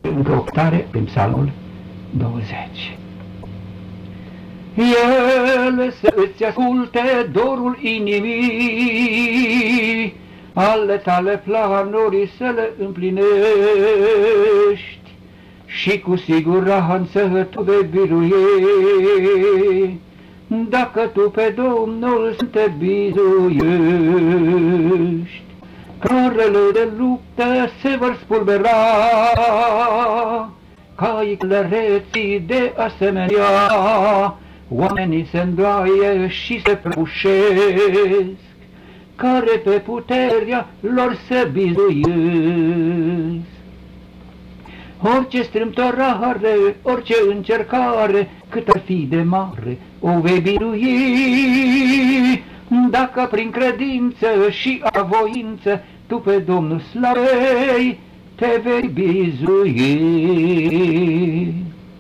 încă o cântare prin Psalmul 20. El să îți asculte dorul inimii, ale tale planuri să le împlinești și cu siguranță tu vei birui. Dacă tu pe Domnul să te bizuiești, carele de luptă se vor spulbera, caicele reții de asemenea, oamenii se îndoaie și se prăbușesc, care pe puterea lor se bizuiesc. Orice strâmtorare, orice încercare, cât ar fi de mare, o vei birui, dacă prin credință și avoință tu pe Domnul slavei, te vei bizui.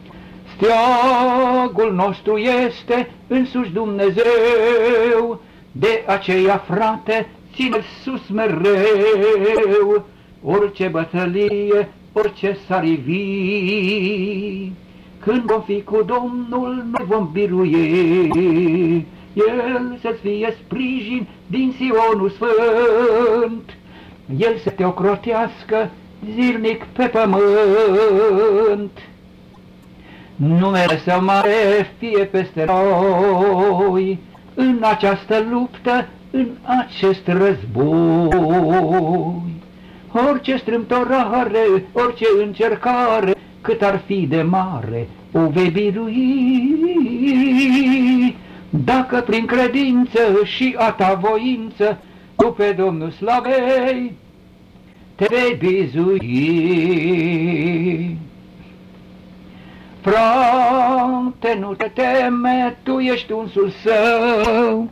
Steagul nostru este însuși Dumnezeu, de aceea, frate, ține-l sus mereu, orice bătălie, orice s-ar ivi. Când vom fi cu Domnul, noi vom birui. El să-ți fie sprijin din Sionul sfânt, El să te ocrotească zilnic pe pământ. Numele Său mare fie peste noi, în această luptă, în acest război. Orice strâmtorare, orice încercare, cât ar fi de mare, o vei birui, dacă prin credință și a ta voință tu pe Domnul slavei, te vei bizui. Frate, nu te teme, tu ești unsul Său.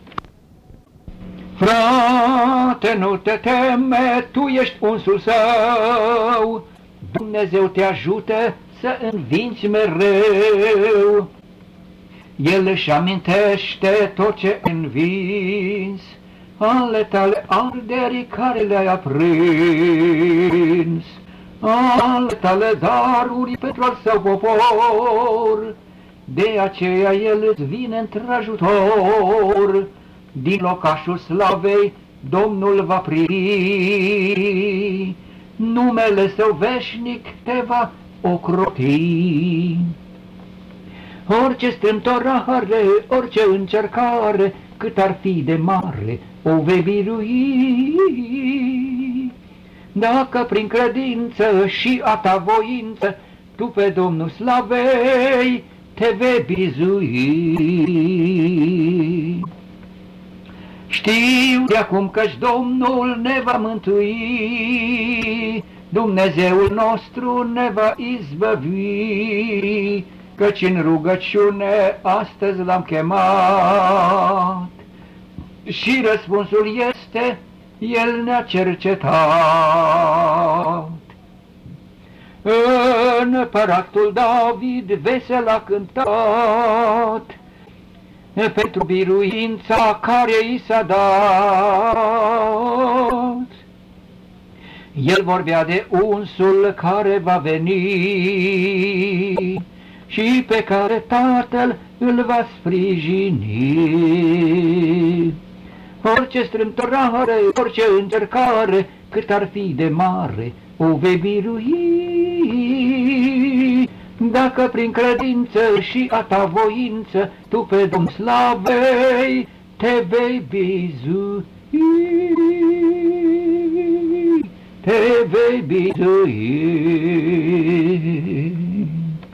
Frate, nu te teme, tu ești unsul Său. Dumnezeu te ajută să învingi mereu. El își amintește tot ce învins, ale tale arderi care le-ai aprins, ale tale daruri pentru al Său popor. De aceea El îți vine într-ajutor, din locașul slavei Domnul va primi, numele Său veșnic te va ocroti. Orice strâmtorare, orice încercare, cât ar fi de mare, o vei birui, dacă prin credință și a ta voință tu pe Domnul slavei, te vei bizui. Știu de acum că-și Domnul ne va mântui, Dumnezeul nostru ne va izbăvi, căci în rugăciune astăzi L-am chemat și răspunsul este, El ne-a cercetat. Împăratul David vesel a cântat pentru biruința care i s-a dat. El vorbea de unsul care va veni și pe care Tatăl îl va sprijini. Orice strâmtorare, orice încercare, cât ar fi de mare, o vei birui, dacă prin credință și a ta voință tu pe Domnul slavei te vei bizui. Te vei bizui.